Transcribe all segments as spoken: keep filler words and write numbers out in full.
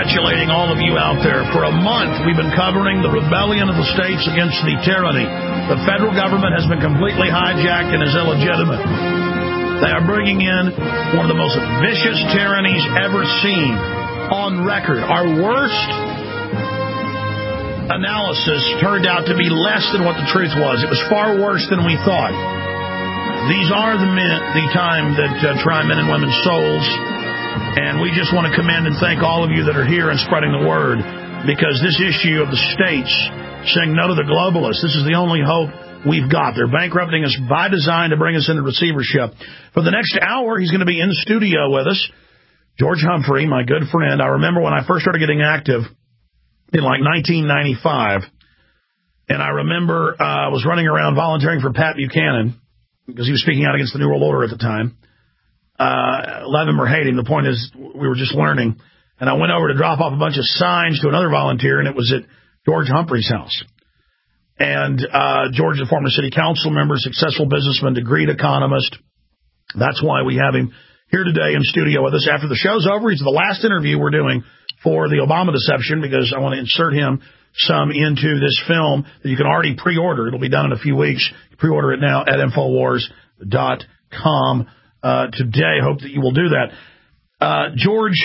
congratulating all of you out there. For a month, we've been covering the rebellion of the states against the tyranny. The federal government has been completely hijacked and is illegitimate. They are bringing in one of the most vicious tyrannies ever seen on record. Our worst analysis turned out to be less than what the truth was. It was far worse than we thought. These are the, men, the time that uh, try men and women's souls. And we just want to commend and thank all of you that are here and spreading the word, because this issue of the states saying no to the globalists, this is the only hope we've got. They're bankrupting us by design to bring us into receivership. For the next hour, he's going to be in studio with us. George Humphrey, my good friend. I remember when I first started getting active in like nineteen ninety-five, and I remember uh, I was running around volunteering for Pat Buchanan because he was speaking out against the New World Order at the time. Uh, love him or hate him, the point is we were just learning. And I went over to drop off a bunch of signs to another volunteer, and it was at George Humphrey's house. And uh, George is a former city council member, successful businessman, degreed economist. That's why we have him here today in studio with us. After the show's over, he's the last interview we're doing for the Obama deception, because I want to insert him some into this film that you can already pre-order. It'll be done in a few weeks. Pre-order it now at Infowars dot com. Uh, today. Hope that you will do that. Uh, George,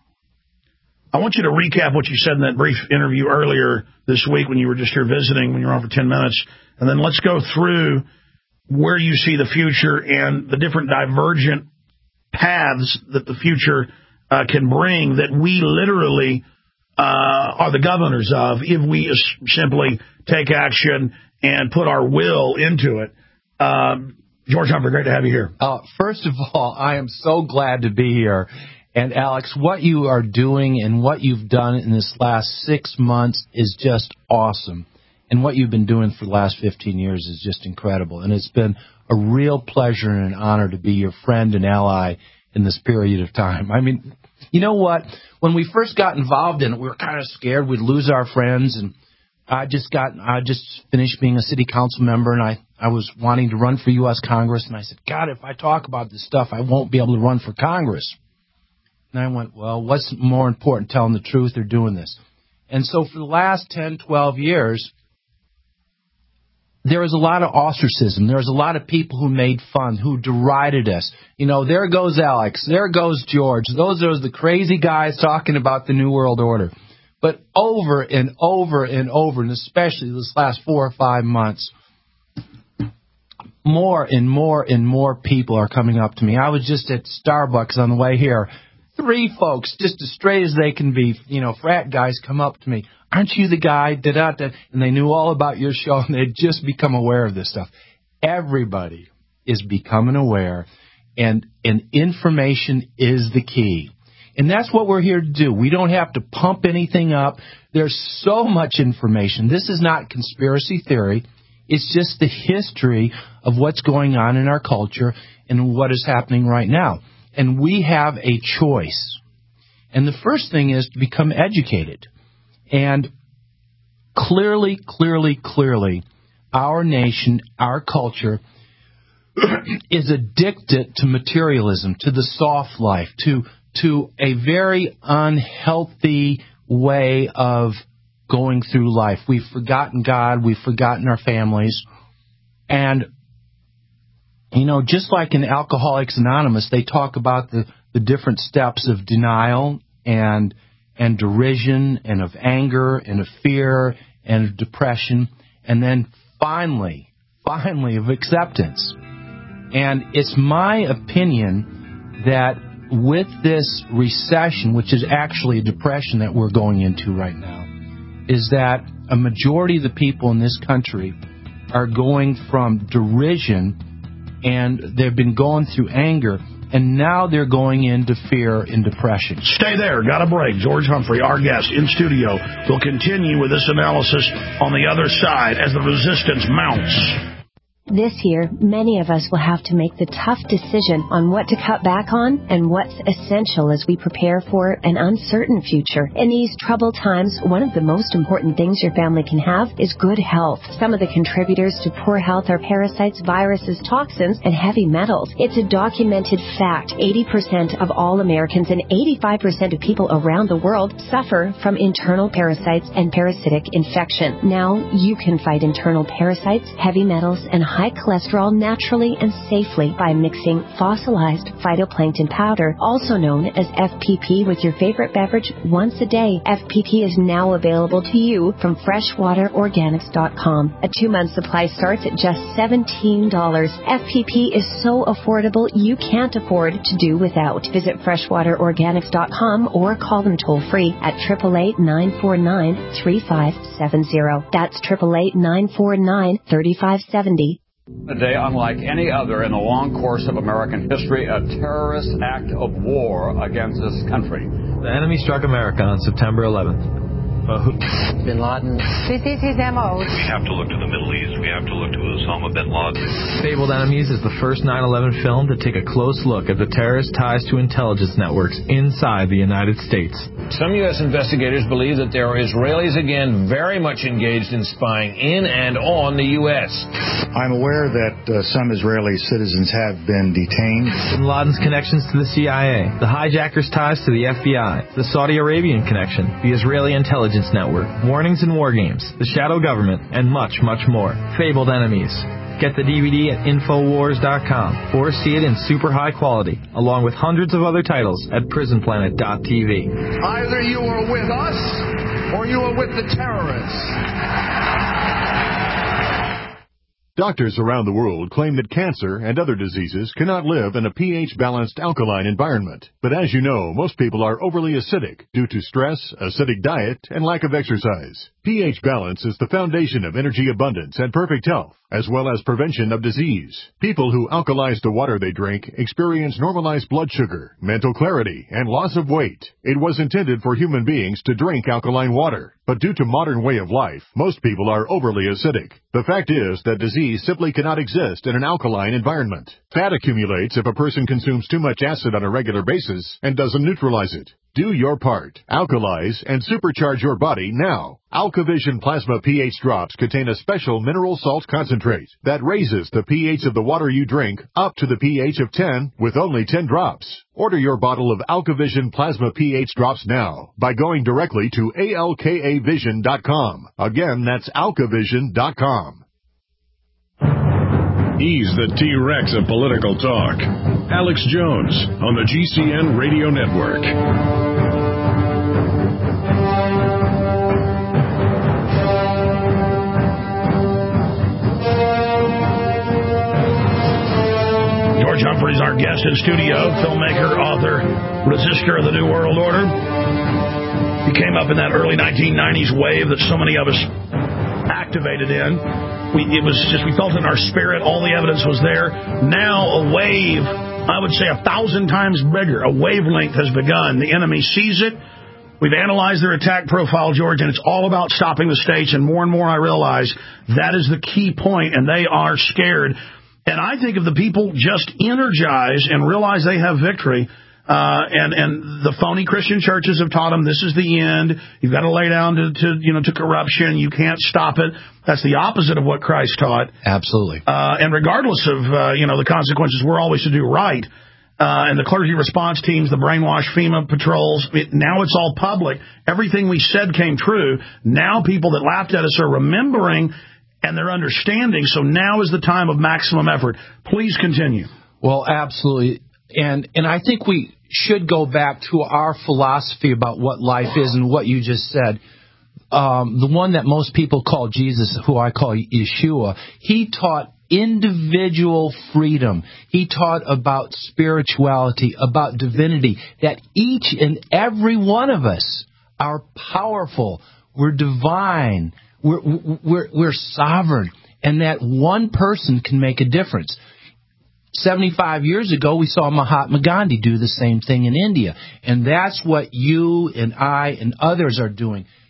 I want you to recap what you said in that brief interview earlier this week when you were just here visiting, when you were on for ten minutes. And then let's go through where you see the future and the different divergent paths that the future uh, can bring that we literally uh, are the governors of if we simply take action and put our will into it. Um, George Humphrey, great to have you here. Uh, first of all, I am so glad to be here. And, Alex, what you are doing and what you've done in this last six months is just awesome. And what you've been doing for the last fifteen years is just incredible. And it's been a real pleasure and an honor to be your friend and ally in this period of time. I mean, you know what? When we first got involved in it, we were kind of scared we'd lose our friends. And I just got, I just finished being a city council member, and I, I was wanting to run for U S Congress. And I said, God, if I talk about this stuff, I won't be able to run for Congress. And I went, well, what's more important, telling the truth or doing this? And so for the last ten, twelve years, there was a lot of ostracism. There was a lot of people who made fun, who derided us. You know, there goes Alex. There goes George. Those are the crazy guys talking about the New World Order. But over and over and over, and especially this last four or five months, more and more and more people are coming up to me. I was just at Starbucks on the way here. Three folks, just as straight as they can be, you know, frat guys, come up to me. Aren't you the guy? Da, da, da. And they knew all about your show, and they'd just become aware of this stuff. Everybody is becoming aware, and, and information is the key. And that's what we're here to do. We don't have to pump anything up. There's so much information. This is not conspiracy theory. It's just the history of what's going on in our culture and what is happening right now. And we have a choice. And the first thing is to become educated. And clearly, clearly, clearly, our nation, our culture is addicted to materialism, to the soft life, to to a very unhealthy way of going through life. We've forgotten God. We've forgotten our families. And, you know, just like in Alcoholics Anonymous, they talk about the, the different steps of denial and and derision and of anger and of fear and of depression, and then finally, finally of acceptance. And it's my opinion that with this recession, which is actually a depression that we're going into right now, is that a majority of the people in this country are going from derision, and they've been going through anger, and now they're going into fear and depression. Stay there. Got a break. George Humphrey, our guest in studio, will continue with this analysis on the other side as the resistance mounts. This year, many of us will have to make the tough decision on what to cut back on and what's essential as we prepare for an uncertain future. In these troubled times, one of the most important things your family can have is good health. Some of the contributors to poor health are parasites, viruses, toxins, and heavy metals. It's a documented fact. eighty percent of all Americans and eighty-five percent of people around the world suffer from internal parasites and parasitic infection. Now you can fight internal parasites, heavy metals, and high cholesterol naturally and safely by mixing fossilized phytoplankton powder, also known as F P P, with your favorite beverage once a day. F P P is now available to you from freshwater organics dot com. A two-month supply starts at just seventeen dollars. F P P is so affordable you can't afford to do without. Visit freshwater organics dot com or call them toll-free at eight eight eight, nine four nine, three five seven zero. That's eight eight eight, nine four nine, three five seven zero. A day unlike any other in the long course of American history, a terrorist act of war against this country. The enemy struck America on September eleventh. Uh, who? Bin Laden. This is his M O. We have to look to the Middle East. We have to look to Osama bin Laden. Fabled Enemies is the first nine eleven film to take a close look at the terrorist ties to intelligence networks inside the United States. Some U S investigators believe that there are Israelis again very much engaged in spying in and on the U S. I'm aware that uh, some Israeli citizens have been detained. Bin Laden's connections to the C I A, the hijackers' ties to the F B I, the Saudi Arabian connection, the Israeli intelligence network, warnings and war games, the shadow government, and much, much more. Fabled Enemies. Get the D V D at infowars dot com or see it in super high quality, along with hundreds of other titles at prison planet dot t v. Either you are with us or you are with the terrorists. Doctors around the world claim that cancer and other diseases cannot live in a pH-balanced alkaline environment. But as you know, most people are overly acidic due to stress, acidic diet, and lack of exercise. pH balance is the foundation of energy abundance and perfect health, as well as prevention of disease. People who alkalize the water they drink experience normalized blood sugar, mental clarity, and loss of weight. It was intended for human beings to drink alkaline water, but due to modern way of life, most people are overly acidic. The fact is that disease simply cannot exist in an alkaline environment. Fat accumulates if a person consumes too much acid on a regular basis and doesn't neutralize it. Do your part. Alkalize and supercharge your body now. AlkaVision Plasma pH drops contain a special mineral salt concentrate that raises the pH of the water you drink up to the pH of ten with only ten drops. Order your bottle of AlkaVision Plasma pH drops now by going directly to A L K A vision dot com. Again, that's alkavision dot com. He's the T-Rex of political talk. Alex Jones on the G C N Radio Network. George Humphrey's our guest in studio, filmmaker, author, resistor of the New World Order. He came up in that early nineteen nineties wave that so many of us activated in. We, it was just, we felt in our spirit, all the evidence was there. Now a wave, I would say a thousand times bigger, a wavelength has begun. The enemy sees it. We've analyzed their attack profile, George, and it's all about stopping the states. And more and more I realize that is the key point, and they are scared. And I think if the people just energize and realize they have victory, Uh, and, and the phony Christian churches have taught them this is the end. You've got to lay down to, to, you know, to corruption. You can't stop it. That's the opposite of what Christ taught. Absolutely. Uh, and regardless of, uh, you know, the consequences, we're always to do right. Uh, and the clergy response teams, the brainwash FEMA patrols, it, now it's all public. Everything we said came true. Now people that laughed at us are remembering and they're understanding. So now is the time of maximum effort. Please continue. Well, absolutely. And and I think we should go back to our philosophy about what life is and what you just said. Um, the one that most people call Jesus, who I call Yeshua, he taught individual freedom. He taught about spirituality, about divinity, that each and every one of us are powerful. We're divine. We're, we're, we're sovereign. And that one person can make a difference. seventy-five years ago, we saw Mahatma Gandhi do the same thing in India. And that's what you and I and others are doing.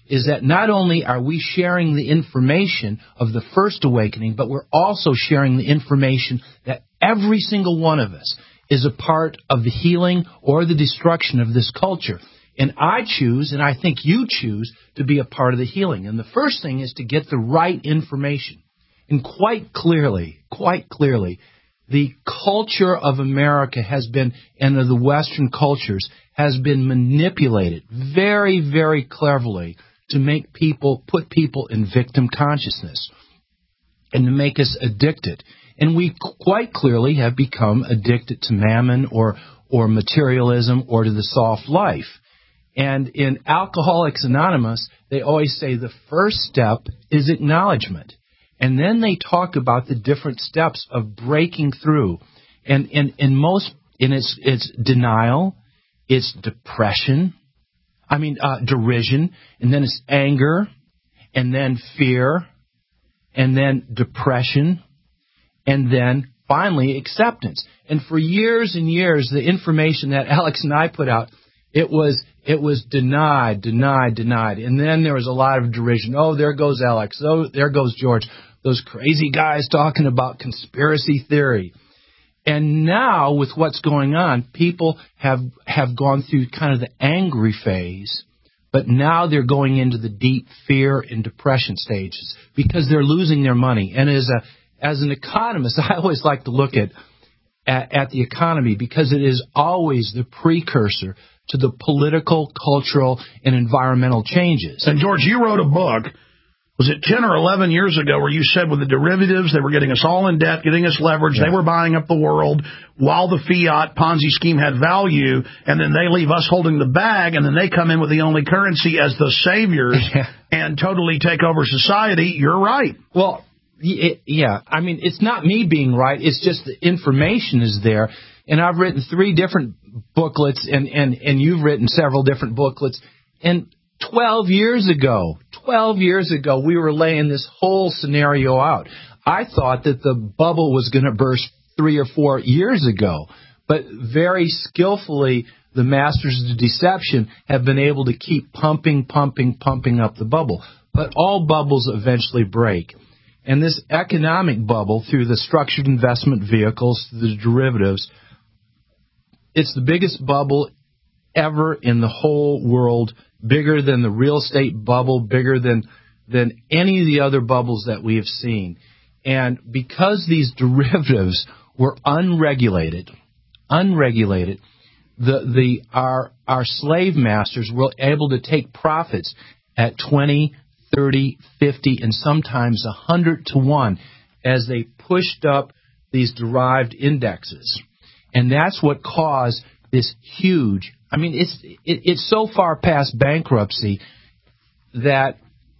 is that not only are we sharing the information of the first awakening, but we're also sharing the information that every single one of us is a part of the healing or the destruction of this culture. And I choose, and I think you choose, to be a part of the healing. And the first thing is to get the right information. And quite clearly, quite clearly, the culture of America has been, and of the Western cultures, has been manipulated very, very cleverly to make people, put people in victim consciousness and to make us addicted. And we quite clearly have become addicted to mammon or, or materialism or to the soft life. And in Alcoholics Anonymous, they always say the first step is acknowledgement. And then they talk about the different steps of breaking through. And in and most, and it's, it's denial, it's depression, I mean, uh, derision, and then it's anger, and then fear, and then depression, and then finally acceptance. And for years and years, the information that Alex and I put out, it was it was denied, denied, denied. And then there was a lot of derision. Oh, there goes Alex. Oh, there goes George. Those crazy guys talking about conspiracy theory. And now, with what's going on, people have have gone through kind of the angry phase, but now they're going into the deep fear and depression stages because they're losing their money. And as a as an economist, I always like to look at, at at the economy because it is always the precursor to the political, cultural, and environmental changes. And George, you wrote a book. Was it ten or eleven years ago where you said with the derivatives, they were getting us all in debt, getting us leverage, yeah. They were buying up the world while the fiat Ponzi scheme had value, and then they leave us holding the bag, and then they come in with the only currency as the saviors yeah. and totally take over society. You're right. Well, it, yeah, I mean, it's not me being right. It's just the information is there. And I've written three different booklets, and, and, and you've written several different booklets. And twelve years ago, twelve years ago, we were laying this whole scenario out. I thought that the bubble was going to burst three or four years ago, but very skillfully, the masters of deception have been able to keep pumping, pumping, pumping up the bubble. But all bubbles eventually break. And this economic bubble, through the structured investment vehicles, the derivatives, it's the biggest bubble ever in the whole world, bigger than the real estate bubble, bigger than than any of the other bubbles that we have seen. And because these derivatives were unregulated, unregulated, the the our our slave masters were able to take profits at twenty, thirty, fifty, and sometimes one hundred to one as they pushed up these derived indexes. And that's what caused this huge, I mean, it's it, it's so far past bankruptcy that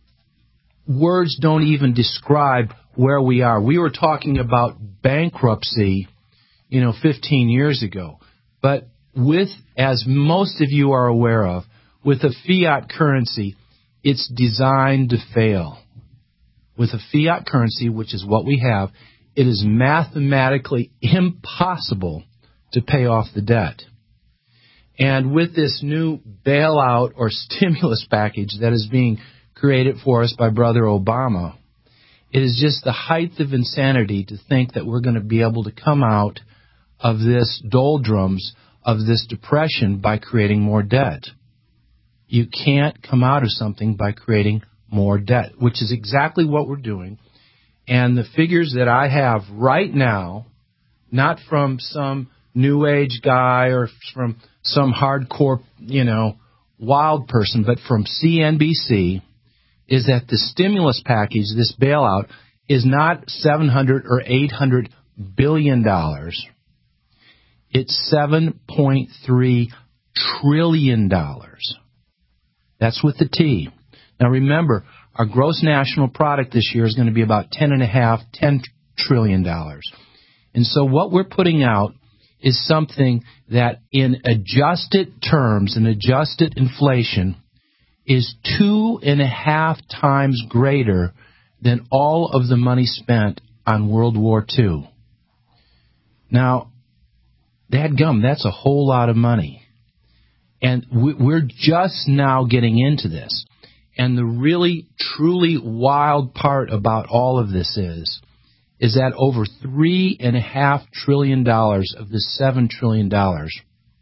words don't even describe where we are. We were talking about bankruptcy, you know, fifteen years ago. But with, as most of you are aware of, with a fiat currency, it's designed to fail. With a fiat currency, which is what we have, it is mathematically impossible to pay off the debt. And with this new bailout or stimulus package that is being created for us by Brother Obama, it is just the height of insanity to think that we're going to be able to come out of this doldrums, of this depression, by creating more debt. You can't come out of something by creating more debt, which is exactly what we're doing. And the figures that I have right now, not from some New Age guy or from some hardcore, you know, wild person, but from C N B C, is that the stimulus package, this bailout, is not seven hundred or eight hundred billion dollars. It's seven point three trillion dollars. That's with the T. Now remember, our gross national product this year is going to be about ten and a half, ten trillion dollars. And so what we're putting out is something that in adjusted terms and adjusted inflation is two and a half times greater than all of the money spent on World War Two. Now, dadgum, that's a whole lot of money. And we're just now getting into this. And the really, truly wild part about all of this is, is that over three and a half trillion dollars of the seven trillion dollars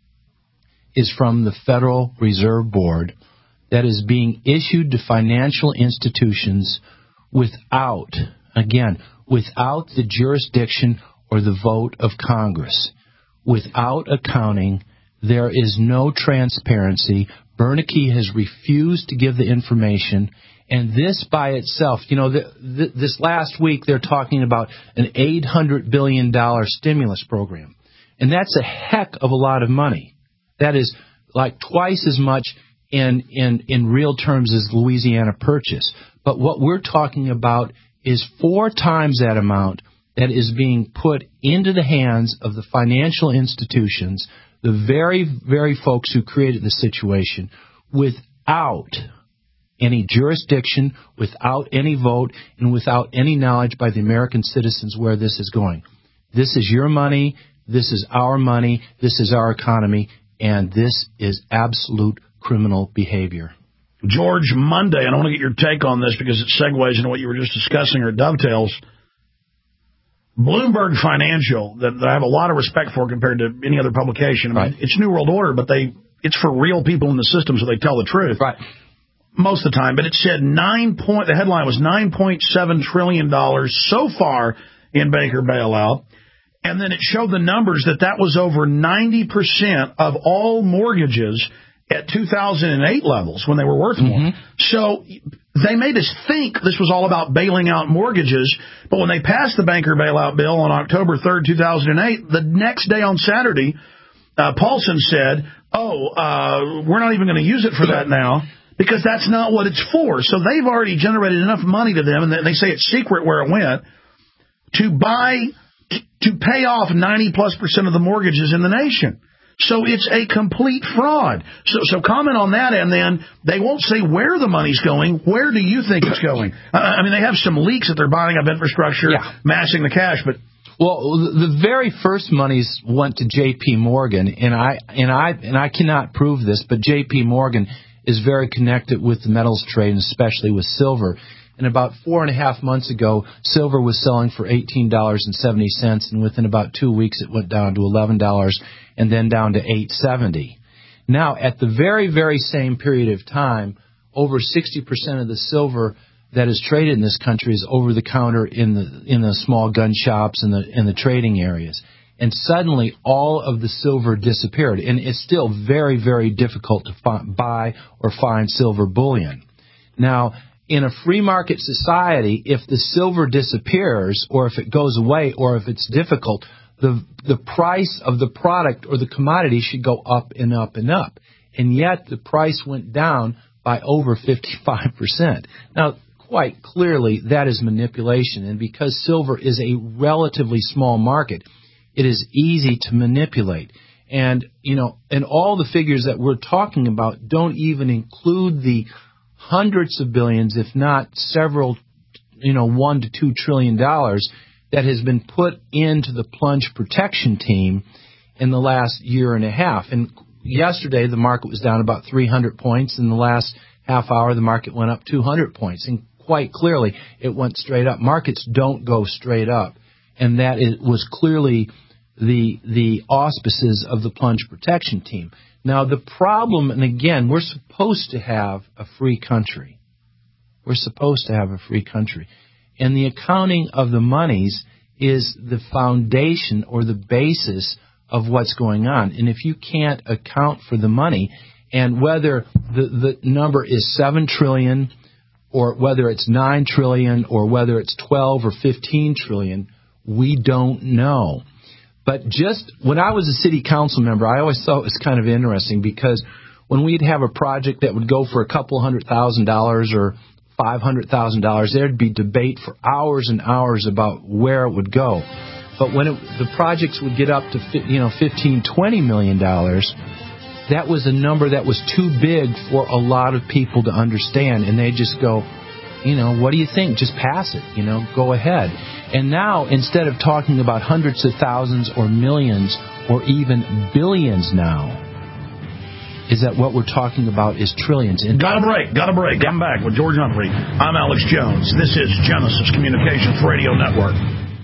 is from the Federal Reserve Board that is being issued to financial institutions without, again, without the jurisdiction or the vote of Congress. Without accounting, there is no transparency. Bernanke has refused to give the information, and this by itself, you know, the, the, this last week they're talking about an eight hundred billion dollars stimulus program, and that's a heck of a lot of money. That is like twice as much in, in, in real terms as Louisiana Purchase. But what we're talking about is four times that amount that is being put into the hands of the financial institutions, the very, very folks who created the situation, without any jurisdiction, without any vote, and without any knowledge by the American citizens where this is going. This is your money, this is our money, this is our economy, and this is absolute criminal behavior. George, Monday, and I want to get your take on this because it segues into what you were just discussing or dovetails. Bloomberg Financial, that, that I have a lot of respect for compared to any other publication. I mean, right. It's New World Order, but they it's for real people in the system, so they tell the truth. Right. Most of the time. But it said nine point. The headline was nine point seven trillion dollars so far in Baker bailout. And then it showed the numbers that that was over ninety percent of all mortgages at two thousand eight levels when they were worth more. Mm-hmm. So they made us think this was all about bailing out mortgages, but when they passed the banker bailout bill on October third, two thousand eight, the next day on Saturday, uh, Paulson said, oh, uh, we're not even going to use it for that now because that's not what it's for. So they've already generated enough money to them, and they say it's secret where it went, to buy, to pay off ninety plus percent of the mortgages in the nation. So it's a complete fraud. So so comment on that, and then they won't say where the money's going. Where do you think it's going? I mean, they have some leaks that they're buying up infrastructure, yeah. massing the cash, but... Well, the very first monies went to J P. Morgan, and I and I and I cannot prove this, but J P. Morgan is very connected with the metals trade, and especially with silver. And about four and a half months ago, silver was selling for eighteen dollars and seventy cents, and within about two weeks it went down to eleven dollars and then down to eight seventy. Now, at the very, very same period of time, over sixty percent of the silver that is traded in this country is over the counter in the in the small gun shops and the in the trading areas. And suddenly, all of the silver disappeared. And it's still very, very difficult to find, buy or find silver bullion. Now, in a free market society, if the silver disappears or if it goes away or if it's difficult, the the price of the product or the commodity should go up and up and up. And yet the price went down by over fifty-five percent. Now, quite clearly, that is manipulation. And because silver is a relatively small market, it is easy to manipulate. And, you know, and all the figures that we're talking about don't even include the hundreds of billions, if not several, you know, one to two trillion dollars that has been put into the plunge protection team in the last year and a half. And yesterday, the market was down about three hundred points. In the last half hour, the market went up two hundred points. And quite clearly, it went straight up. Markets don't go straight up. And that is, was clearly the the auspices of the plunge protection team. Now, the problem, and again, we're supposed to have a free country. We're supposed to have a free country. And the accounting of the monies is the foundation or the basis of what's going on. And if you can't account for the money, and whether the, the number is seven trillion dollars or whether it's nine trillion dollars or whether it's twelve or fifteen trillion dollars, we don't know. But just when I was a city council member, I always thought it was kind of interesting because when we'd have a project that would go for a couple hundred thousand dollars or five hundred thousand dollars, there'd be debate for hours and hours about where it would go. But when it, the projects would get up to, you know, fifteen, twenty million dollars, that was a number that was too big for a lot of people to understand, and they just go, you know, what do you think? Just pass it, you know, go ahead. And now, instead of talking about hundreds of thousands or millions or even billions now, is that what we're talking about is trillions. And got a break. Got a break. I'm back with George Humphrey. I'm Alex Jones. This is Genesis Communications Radio Network.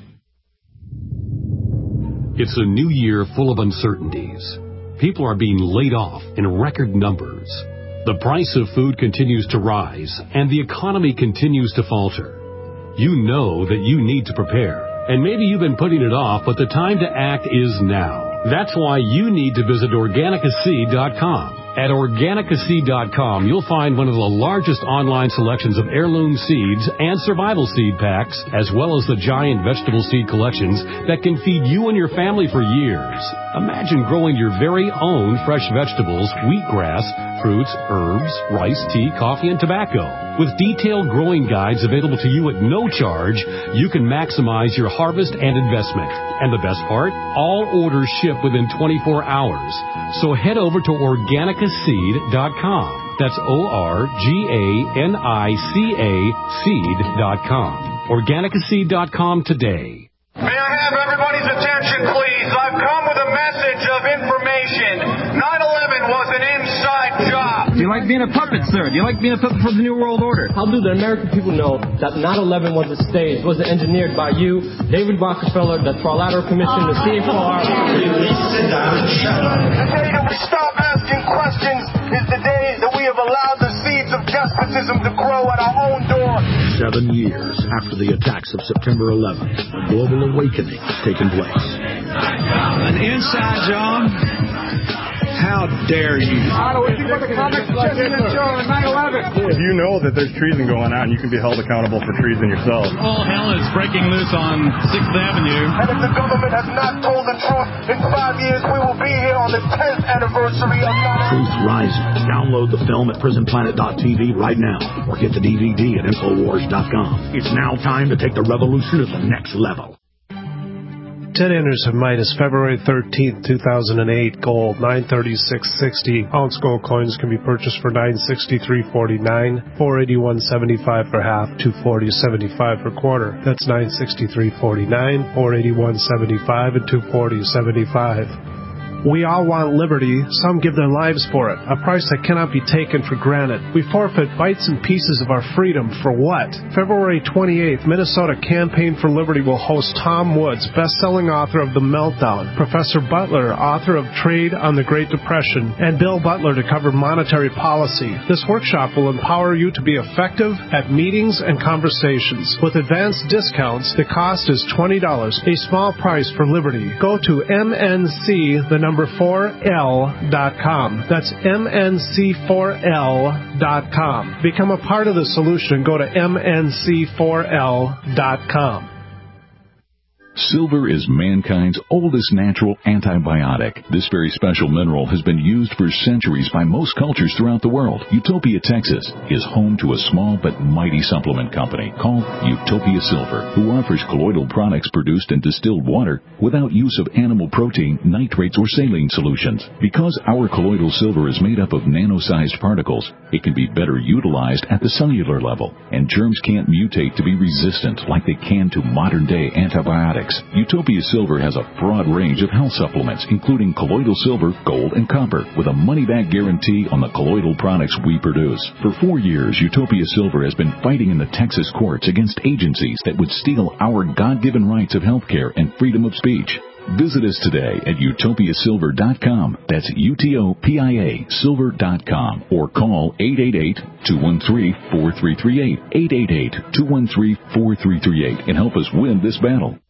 It's a new year full of uncertainties. People are being laid off in record numbers. The price of food continues to rise, and the economy continues to falter. You know that you need to prepare, and maybe you've been putting it off, but the time to act is now. That's why you need to visit Organica Seed dot com. At Organica Seed dot com, you'll find one of the largest online selections of heirloom seeds and survival seed packs, as well as the giant vegetable seed collections that can feed you and your family for years. Imagine growing your very own fresh vegetables, wheatgrass, fruits, herbs, rice, tea, coffee, and tobacco. With detailed growing guides available to you at no charge, you can maximize your harvest and investment. And the best part? All orders ship within twenty-four hours. So head over to Organica Seed dot com. That's O R G A N I C A seed dot com. Organica Seed dot com today. May I have everybody's attention, please? I've come with a message of information. nine eleven was an inside job. Do you like being a puppet, sir? Do you like being a puppet for the New World Order? How do the American people know that nine eleven was a stage, was engineered by you, David Rockefeller, the Trilateral Commission, the C F R? Sit down and shut up. The day that we stop asking questions is the day that we have allowed the seeds of despotism to grow at our own door. Seven years after the attacks of September eleventh, a global awakening has taken place. An inside job? How dare you? If you know that there's treason going on, you can be held accountable for treason yourself. All hell is breaking loose on sixth Avenue. And if the government has not told the truth, in five years we will be here on the tenth anniversary of nine eleven. Truth Rising. Download the film at prison planet dot t v right now, or get the D V D at infowars dot com. It's now time to take the revolution to the next level. ten enters of Midas, February thirteenth, two thousand eight, gold, nine thirty-six sixty. Ounce gold coins can be purchased for nine sixty-three forty-nine, four eighty-one seventy-five for half, two forty seventy-five for quarter. That's nine sixty-three forty-nine, four eighty-one seventy-five, and two forty seventy-five. We all want liberty. Some give their lives for it, a price that cannot be taken for granted. We forfeit bites and pieces of our freedom for what? February twenty-eighth, Minnesota Campaign for Liberty will host Tom Woods, best-selling author of The Meltdown, Professor Butler, author of Trade on the Great Depression, and Bill Butler to cover monetary policy. This workshop will empower you to be effective at meetings and conversations. With advanced discounts, the cost is twenty dollars, a small price for liberty. Go to M N C, the number four L dot com. That's M N C four L dot com. Become a part of the solution. Go to M N C four L dot com. Silver is mankind's oldest natural antibiotic. This very special mineral has been used for centuries by most cultures throughout the world. Utopia, Texas is home to a small but mighty supplement company called Utopia Silver, who offers colloidal products produced in distilled water without use of animal protein, nitrates, or saline solutions. Because our colloidal silver is made up of nano-sized particles, it can be better utilized at the cellular level, and germs can't mutate to be resistant like they can to modern-day antibiotics. Utopia Silver has a broad range of health supplements, including colloidal silver, gold, and copper, with a money-back guarantee on the colloidal products we produce. For four years, Utopia Silver has been fighting in the Texas courts against agencies that would steal our God-given rights of health care and freedom of speech. Visit us today at utopia silver dot com. That's U T O P I A silver dot com. Or call eight eight eight, two one three, four three three eight, eight eight eight, two one three, four three three eight, and help us win this battle.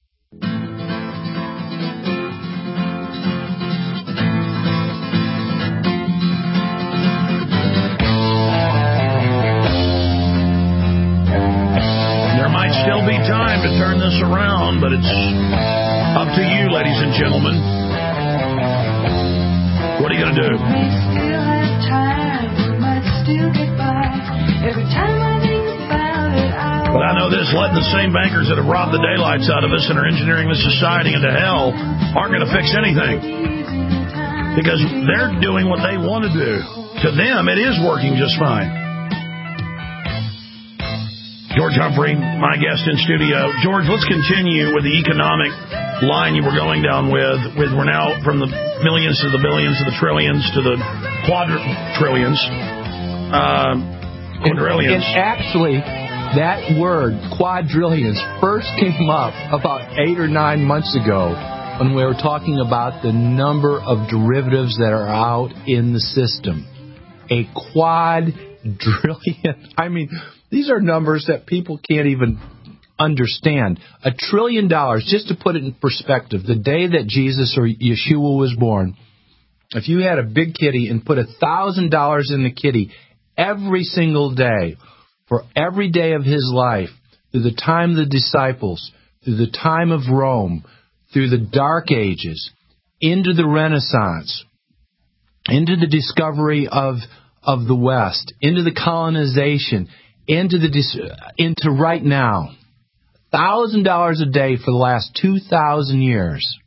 There might still be time to turn this around, but it's up to you, ladies and gentlemen. What are you going to do? We still have time, we might still get by. Every time I think about it, I But I know this, letting the same bankers that have robbed the daylights out of us and are engineering this society into hell aren't going to fix anything. Because they're doing what they want to do. To them, it is working just fine. George Humphrey, my guest in studio. George, let's continue with the economic line you were going down with, with we're now from the millions to the billions to the trillions to the quadrillions, uh, quadrillions. And, and actually, that word, quadrillions, first came up about eight or nine months ago when we were talking about the number of derivatives that are out in the system. A quadrillion. I mean, these are numbers that people can't even understand. A trillion dollars, just to put it in perspective, the day that Jesus or Yeshua was born, if you had a big kitty and put a thousand dollars in the kitty every single day for every day of his life, through the time of the disciples, through the time of Rome, through the Dark Ages, into the Renaissance, into the discovery of of the West, into the colonization, into the into right now, thousand dollars a day for the last two thousand years,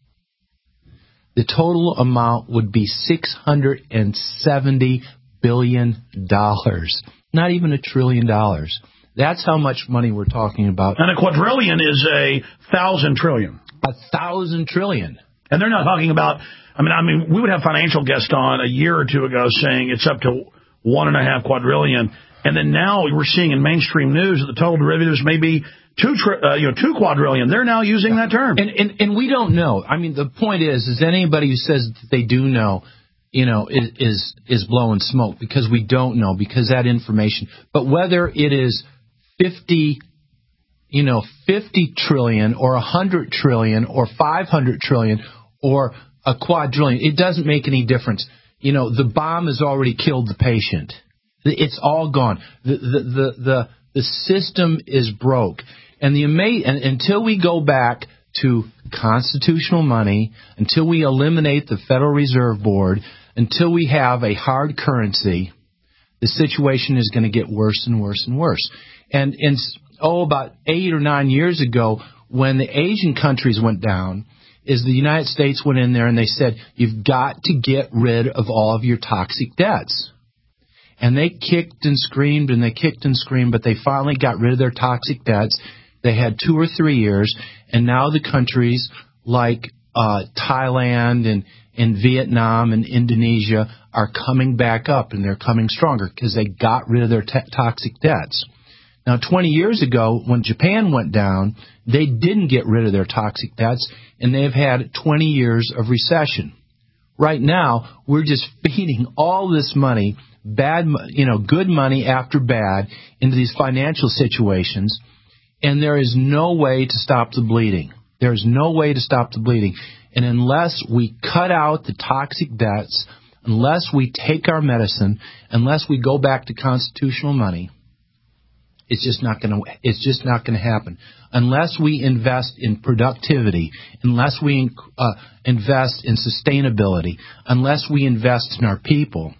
the total amount would be six hundred and seventy billion dollars. Not even a trillion dollars. That's how much money we're talking about. And a quadrillion is a thousand trillion. A thousand trillion. And they're not talking about, I mean, I mean, we would have financial guests on a year or two ago saying it's up to one and a half quadrillion. And then now we're seeing in mainstream news that the total derivatives may be two, tri- uh, you know, two quadrillion. They're now using that term. And, and and we don't know. I mean, the point is, is anybody who says that they do know, you know, is, is is blowing smoke, because we don't know, because that information. But whether it is fifty, you know, fifty trillion or a hundred trillion or five hundred trillion or a quadrillion, it doesn't make any difference. You know, the bomb has already killed the patient. It's all gone. The the the the, the system is broke, and the ama- and until we go back to constitutional money, until we eliminate the Federal Reserve Board, until we have a hard currency, the situation is going to get worse and worse and worse. And, and oh, about eight or nine years ago, when the Asian countries went down, is the United States went in there and they said, you've got to get rid of all of your toxic debts. And they kicked and screamed and they kicked and screamed, but they finally got rid of their toxic debts. They had two or three years, and now the countries like uh, Thailand and, and Vietnam and Indonesia are coming back up, and they're coming stronger because they got rid of their t- toxic debts. Now, twenty years ago, when Japan went down, they didn't get rid of their toxic debts, and they've had twenty years of recession. Right now, we're just feeding all this money, bad, you know, good money after bad, into these financial situations. And there is no way to stop the bleeding. There is no way to stop the bleeding. And unless we cut out the toxic debts, unless we take our medicine, unless we go back to constitutional money, it's just not going to. It's just not going to happen. Unless we invest in productivity, unless we uh, invest in sustainability, unless we invest in our people,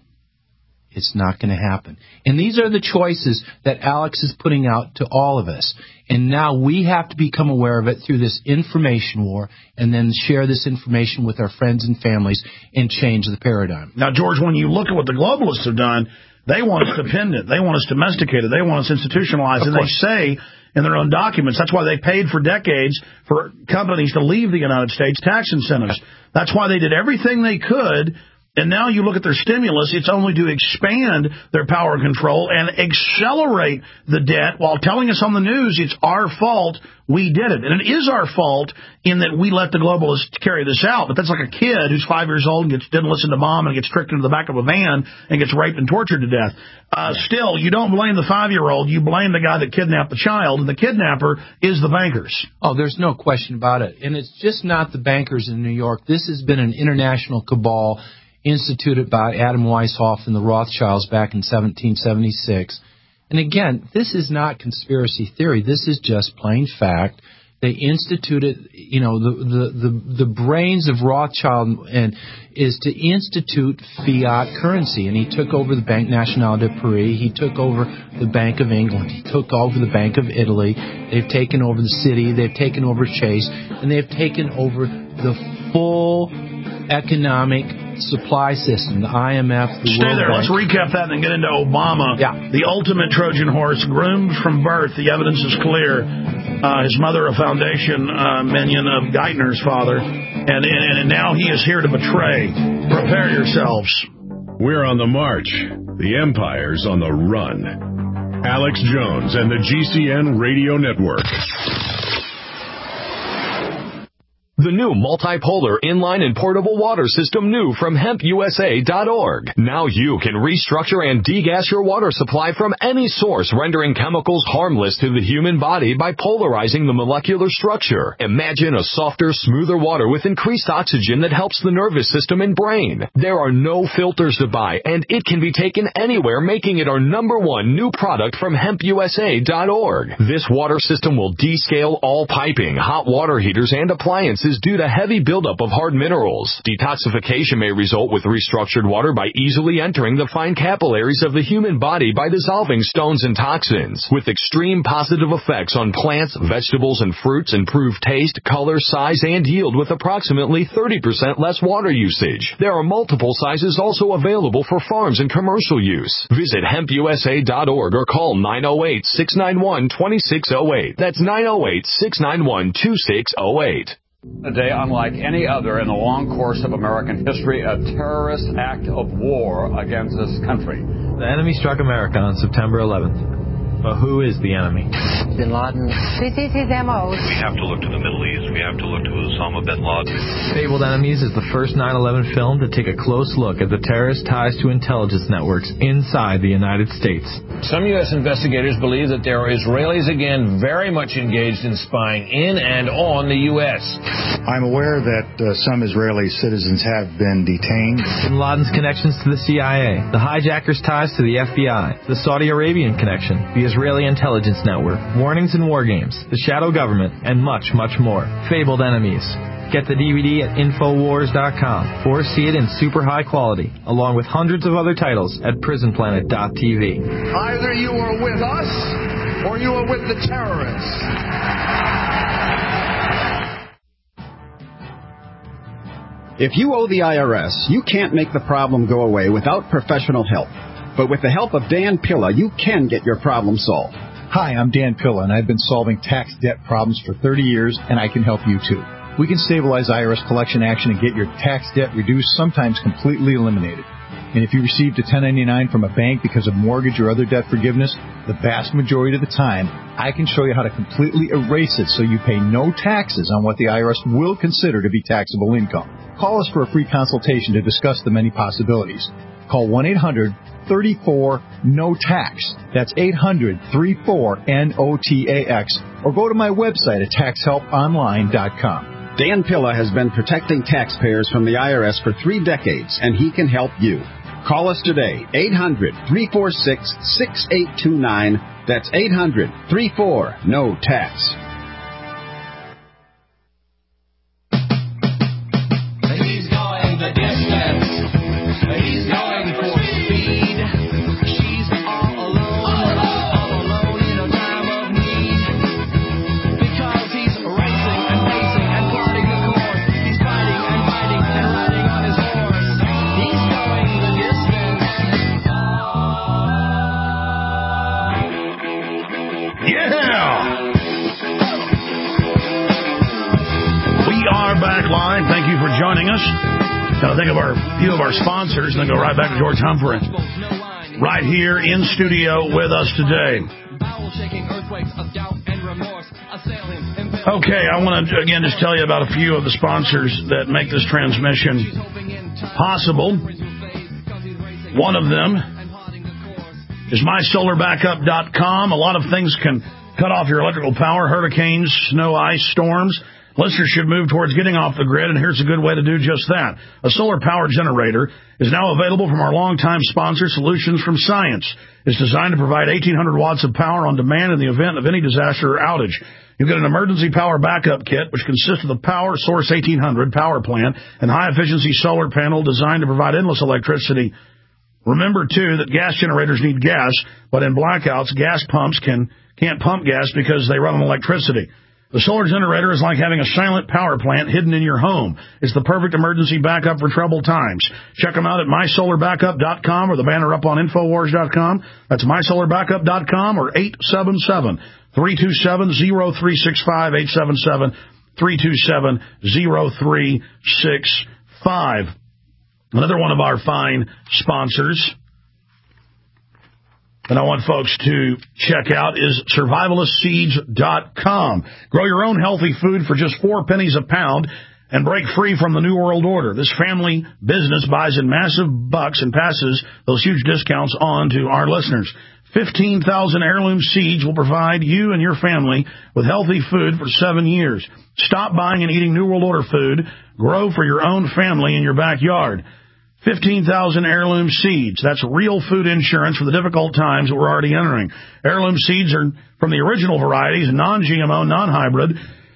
it's not going to happen. And these are the choices that Alex is putting out to all of us. And now we have to become aware of it through this information war, and then share this information with our friends and families and change the paradigm. Now, George, when you look at what the globalists have done, they want us dependent. They want us domesticated. They want us institutionalized. And they say in their own documents, that's why they paid for decades for companies to leave the United States, tax incentives. That's why they did everything they could. And now you look at their stimulus, it's only to expand their power and control and accelerate the debt while telling us on the news it's our fault, we did it. And it is our fault in that we let the globalists carry this out. But that's like a kid who's five years old and gets, didn't listen to mom and gets tricked into the back of a van and gets raped and tortured to death. Uh, still, you don't blame the five-year-old. You blame the guy that kidnapped the child, and the kidnapper is the bankers. Oh, there's no question about it. And it's just not the bankers in New York. This has been an international cabal instituted by Adam Weishaupt and the Rothschilds back in seventeen seventy-six. And again, this is not conspiracy theory. This is just plain fact. They instituted, you know, the the the, the brains of Rothschild and is to institute fiat currency. And he took over the Banque Nationale de Paris. He took over the Bank of England. He took over the Bank of Italy. They've taken over the Citi. They've taken over Chase. And they've taken over the full economic supply system, the I M F, the Stay World there. Bank. Let's recap that and then get into Obama. Yeah. The ultimate Trojan horse, groomed from birth. The evidence is clear. Uh, his mother, a foundation uh, minion of Geithner's father. And, and, and now he is here to betray. Prepare yourselves. We're on the march. The empire's on the run. Alex Jones and the G C N Radio Network. The new multipolar inline and portable water system new from hemp U S A dot org. Now you can restructure and degas your water supply from any source, rendering chemicals harmless to the human body by polarizing the molecular structure. Imagine a softer, smoother water with increased oxygen that helps the nervous system and brain. There are no filters to buy, and it can be taken anywhere, making it our number one new product from hemp U S A dot org. This water system will descale all piping, hot water heaters, and appliances due to heavy buildup of hard minerals. Detoxification may result with restructured water by easily entering the fine capillaries of the human body by dissolving stones and toxins. With extreme positive effects on plants, vegetables, and fruits, improved taste, color, size, and yield with approximately thirty percent less water usage. There are multiple sizes also available for farms and commercial use. Visit hemp U S A dot org or call nine oh eight, six nine one, two six oh eight. That's nine oh eight, six nine one, two six oh eight. A day unlike any other in the long course of American history, a terrorist act of war against this country. The enemy struck America on September eleventh. But who is the enemy? Bin Laden. This is his M O. We have to look to the Middle East. We have to look to Osama bin Laden. Fabled Enemies is the first nine eleven film to take a close look at the terrorist ties to intelligence networks inside the United States. Some U S investigators believe that there are Israelis again very much engaged in spying in and on the U S. I'm aware that uh, some Israeli citizens have been detained. Bin Laden's connections to the C I A, the hijackers' ties to the F B I, the Saudi Arabian connection, the Israeli intelligence network, warnings and war games, the shadow government, and much, much more. Fabled Enemies. Get the D V D at Infowars dot com or see it in super high quality, along with hundreds of other titles at Prison Planet dot T V. Either you are with us or you are with the terrorists. If you owe the I R S, you can't make the problem go away without professional help. But with the help of Dan Pilla, you can get your problem solved. Hi, I'm Dan Pilla, and I've been solving tax debt problems for thirty years, and I can help you too. We can stabilize I R S collection action and get your tax debt reduced, sometimes completely eliminated. And if you received a ten ninety-nine from a bank because of mortgage or other debt forgiveness, the vast majority of the time, I can show you how to completely erase it so you pay no taxes on what the I R S will consider to be taxable income. Call us for a free consultation to discuss the many possibilities. Call one eight hundred, three four, N O T A X. That's eight hundred, three four, N O T A X. Or go to my website at tax help online dot com. Dan Pilla has been protecting taxpayers from the I R S for three decades, and he can help you. Call us today, eight hundred, three four six, six eight two nine. That's eight hundred, three four, N O T A X. He's going the distance. He's going for speed. She's all alone, all alone in a time of need. Because he's racing and pacing and plotting the course. He's fighting and fighting and riding on his horse. He's going the distance. Yeah! We are back live. Thank you for joining us. Now think of our few of our sponsors and then go right back to George Humphrey. Right here in studio with us today. Okay, I want to again just tell you about a few of the sponsors that make this transmission possible. One of them is my solar backup dot com. A lot of things can cut off your electrical power, hurricanes, snow, ice, storms. Listeners should move towards getting off the grid, and here's a good way to do just that. A solar power generator is now available from our longtime sponsor, Solutions from Science. It's designed to provide eighteen hundred watts of power on demand in the event of any disaster or outage. You get an emergency power backup kit, which consists of the Power Source eighteen hundred power plant and high-efficiency solar panel designed to provide endless electricity. Remember, too, that gas generators need gas, but in blackouts, gas pumps can, can't pump gas because they run on electricity. The solar generator is like having a silent power plant hidden in your home. It's the perfect emergency backup for troubled times. Check them out at my solar backup dot com or the banner up on infowars dot com. That's my solar backup dot com or eight seven seven, three two seven, zero three six five, eight seven seven, three two seven, zero three six five. Another one of our fine sponsors that I want folks to check out is survivalist seeds dot com. Grow your own healthy food for just four pennies a pound and break free from the New World Order. This family business buys in massive bucks and passes those huge discounts on to our listeners. fifteen thousand heirloom seeds will provide you and your family with healthy food for seven years. Stop buying and eating New World Order food. Grow for your own family in your backyard. fifteen thousand heirloom seeds. That's real food insurance for the difficult times that we're already entering. Heirloom seeds are from the original varieties, non-G M O, non-hybrid.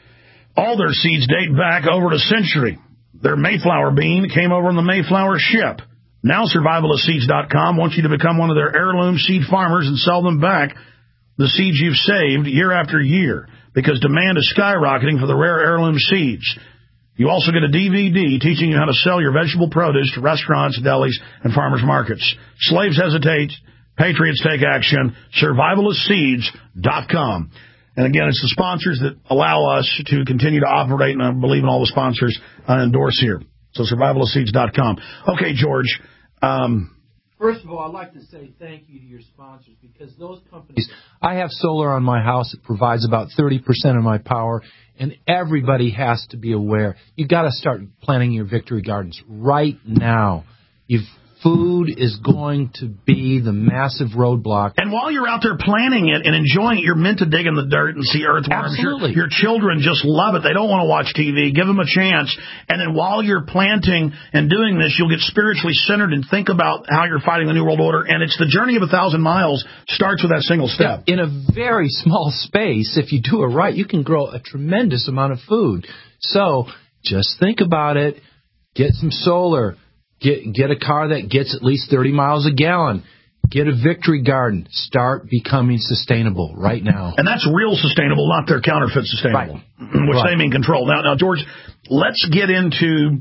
All their seeds date back over a century. Their Mayflower bean came over on the Mayflower ship. Now survivalist seeds dot com wants you to become one of their heirloom seed farmers and sell them back the seeds you've saved year after year because demand is skyrocketing for the rare heirloom seeds. You also get a D V D teaching you how to sell your vegetable produce to restaurants, delis, and farmers markets. Slaves hesitate, patriots take action. survivalist seeds dot com. And again, it's the sponsors that allow us to continue to operate, and I believe in all the sponsors I endorse here. So survivalist seeds dot com. Okay, George. Um, First of all, I'd like to say thank you to your sponsors because those companies, I have solar on my house that provides about thirty percent of my power, and everybody has to be aware. You've got to start planting your victory gardens right now. You've Food is going to be the massive roadblock. And while you're out there planning it and enjoying it, you're meant to dig in the dirt and see earthworms. Absolutely. Your, your children just love it. They don't want to watch T V. Give them a chance. And then while you're planting and doing this, you'll get spiritually centered and think about how you're fighting the New World Order. And it's the journey of a thousand miles starts with that single step. In a very small space, if you do it right, you can grow a tremendous amount of food. So just think about it. Get some solar. Get get a car that gets at least thirty miles a gallon. Get a victory garden. Start becoming sustainable right now. And that's real sustainable, not their counterfeit sustainable, right. which right. they mean control. Now, now, George, let's get into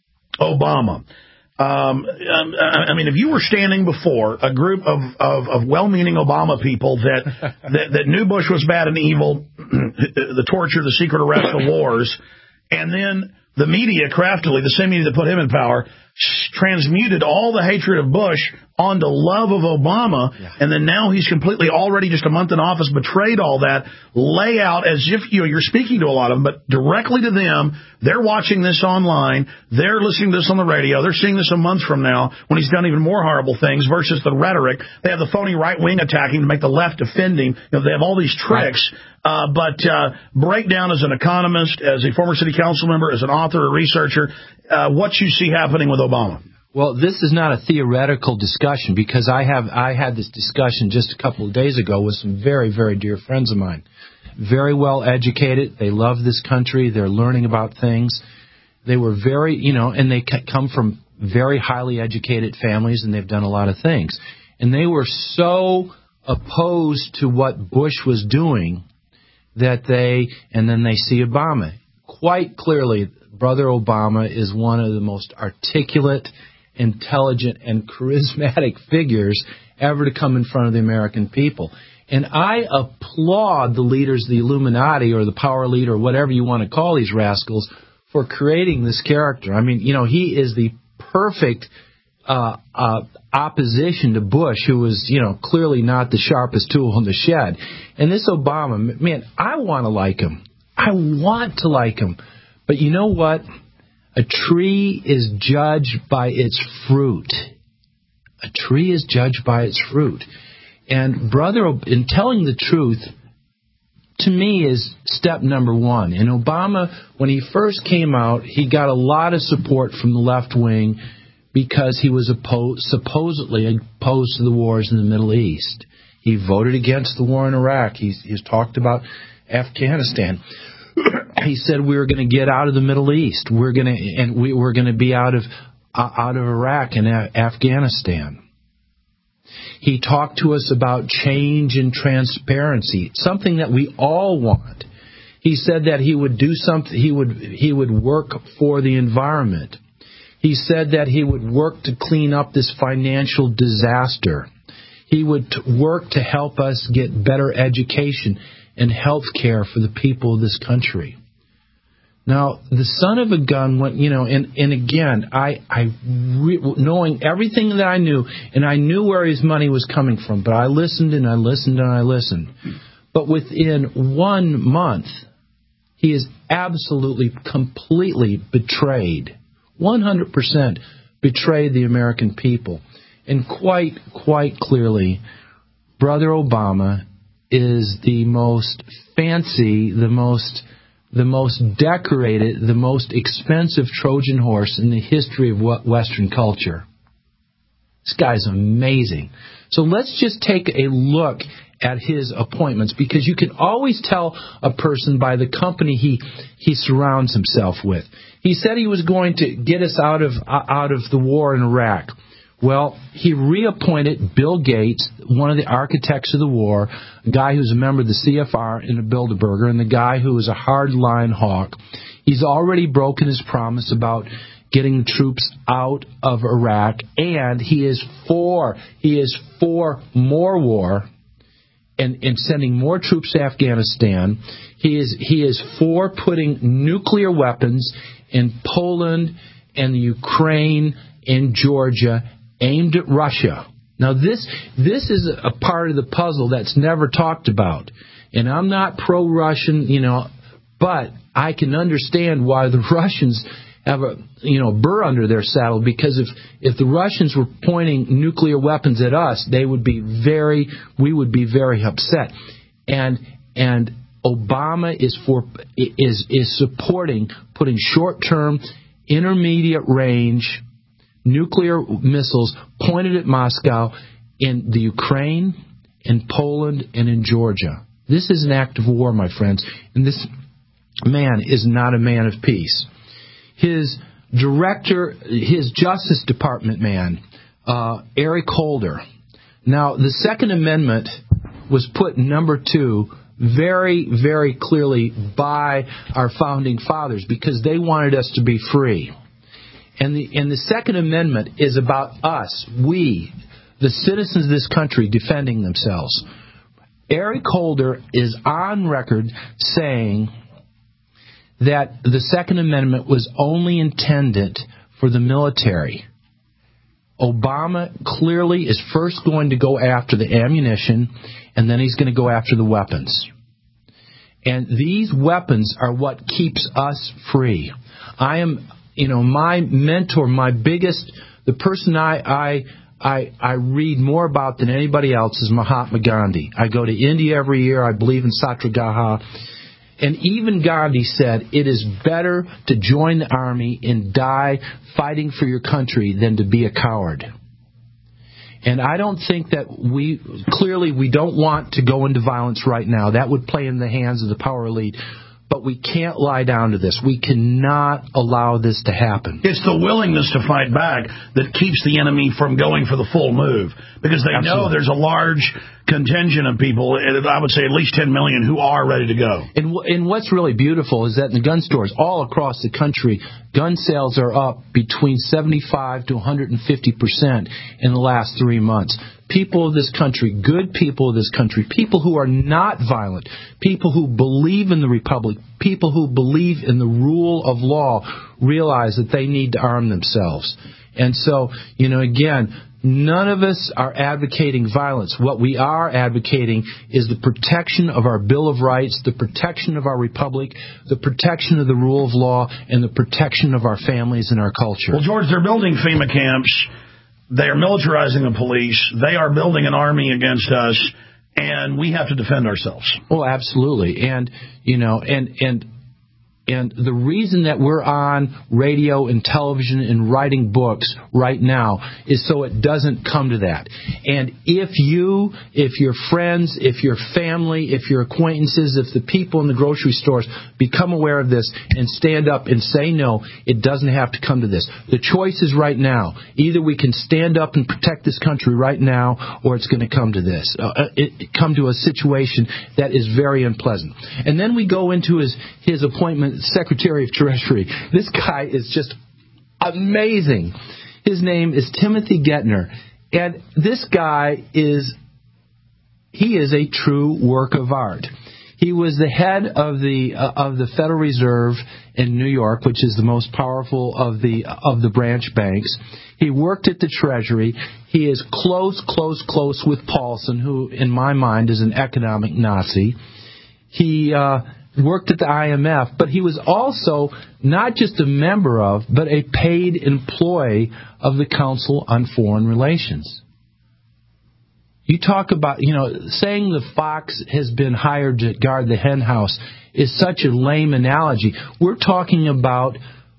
Obama. Um, I mean, if you were standing before a group of, of, of well-meaning Obama people that, that that knew Bush was bad and evil, the torture, the secret arrest, the wars, and then the media craftily, the same media that put him in power, transmuted all the hatred of Bush onto love of Obama, yeah. and then now he's completely already just a month in office, betrayed all that, lay out as if you know, you're speaking to a lot of them, but directly to them. They're watching this online. They're listening to this on the radio. They're seeing this a month from now when he's done even more horrible things versus the rhetoric. They have the phony right wing attacking to make the left defend him. You know, they have all these tricks. Right. Uh, but uh, break down as an economist, as a former city council member, as an author, a researcher, uh, what you see happening with Obama. Well, this is not a theoretical discussion because I have I had this discussion just a couple of days ago with some very, very dear friends of mine. Very well educated. They love this country. They're learning about things. They were very, you know, and they come from very highly educated families, and they've done a lot of things. And they were so opposed to what Bush was doing that they, and then they see Obama. Quite clearly, Brother Obama is one of the most articulate, intelligent, and charismatic figures ever to come in front of the American people. And I applaud the leaders, the Illuminati or the power leader, or whatever you want to call these rascals, for creating this character. I mean, you know, he is the perfect uh, uh, opposition to Bush, who was, you know, clearly not the sharpest tool in the shed. And this Obama, man, I want to like him. I want to like him. But you know what? A tree is judged by its fruit. A tree is judged by its fruit. And, brother, in telling the truth, to me, is step number one. And Obama, when he first came out, he got a lot of support from the left wing because he was opposed, supposedly opposed to the wars in the Middle East. He voted against the war in Iraq. He's, he's talked about Afghanistan. He said we were going to get out of the Middle East. We're going to, and we were going to be out of uh, out of Iraq and a- Afghanistan. He talked to us about change and transparency, something that we all want. He said that he would do something. He would he would work for the environment. He said that he would work to clean up this financial disaster. He would t- work to help us get better education and health care for the people of this country. Now, the son of a gun went, you know, and, and again, I, I re- knowing everything that I knew, and I knew where his money was coming from, but I listened and I listened and I listened. But within one month, he is absolutely, completely betrayed, one hundred percent betrayed the American people. And quite, quite clearly, Brother Obama is the most fancy, the most... the most decorated, the most expensive Trojan horse in the history of Western culture. This guy's amazing. So let's just take a look at his appointments, because you can always tell a person by the company he he surrounds himself with. He said he was going to get us out of out of the war in Iraq. Well, he reappointed Bill Gates, one of the architects of the war, a guy who's a member of the C F R and a Bilderberger, and the guy who is a hard-line hawk. He's already broken his promise about getting the troops out of Iraq, and he is for he is for more war and, and sending more troops to Afghanistan. He is he is for putting nuclear weapons in Poland and the Ukraine and Georgia, aimed at Russia. Now, this this is a part of the puzzle that's never talked about. And I'm not pro-Russian, you know, but I can understand why the Russians have a, you know, burr under their saddle, because if, if the Russians were pointing nuclear weapons at us, they would be very, we would be very upset. And and Obama is for is is supporting putting short-term, intermediate-range nuclear missiles pointed at Moscow in the Ukraine, in Poland, and in Georgia. This is an act of war, my friends, and this man is not a man of peace. His director, his Justice Department man, uh, Eric Holder. Now, the Second Amendment was put number two very, very clearly by our founding fathers, because they wanted us to be free. And the, and the Second Amendment is about us, we, the citizens of this country, defending themselves. Eric Holder is on record saying that the Second Amendment was only intended for the military. Obama clearly is first going to go after the ammunition, and then he's going to go after the weapons. And these weapons are what keeps us free. I am... You know, my mentor, my biggest, the person I, I I I read more about than anybody else is Mahatma Gandhi. I go to India every year. I believe in Satyagraha. And even Gandhi said, it is better to join the army and die fighting for your country than to be a coward. And I don't think that we, clearly we don't want to go into violence right now. That would play in the hands of the power elite. But we can't lie down to this. We cannot allow this to happen. It's the willingness to fight back that keeps the enemy from going for the full move. Because they Absolutely. know there's a large contingent of people, I would say at least ten million, who are ready to go. And, and what's really beautiful is that in the gun stores all across the country, gun sales are up between seventy-five to one hundred fifty percent in the last three months. People of this country, good people of this country, people who are not violent, people who believe in the Republic, people who believe in the rule of law, realize that they need to arm themselves. And so, you know, again, none of us are advocating violence. What we are advocating is the protection of our Bill of Rights, the protection of our Republic, the protection of the rule of law, and the protection of our families and our culture. Well, George, they're building FEMA camps. They are militarizing the police. They are building an army against us, and we have to defend ourselves. Well, absolutely. And, you know, and, and And the reason that we're on radio and television and writing books right now is so it doesn't come to that. And if you, if your friends, if your family, if your acquaintances, if the people in the grocery stores become aware of this and stand up and say no, it doesn't have to come to this. The choice is right now. Either we can stand up and protect this country right now, or it's going to come to this, uh, it, it come to a situation that is very unpleasant. And then we go into his, his appointment, Secretary of Treasury. This guy is just amazing. His name is Timothy Geithner. And this guy is, he is a true work of art. He was the head of the uh, of the Federal Reserve in New York, which is the most powerful of the of the branch banks. He worked at the Treasury. He is close, close, close with Paulson, who, in my mind, is an economic Nazi. He uh, worked at the I M F, but he was also not just a member of, but a paid employee of the Council on Foreign Relations. You talk about, you know, saying the fox has been hired to guard the hen house is such a lame analogy. We're talking about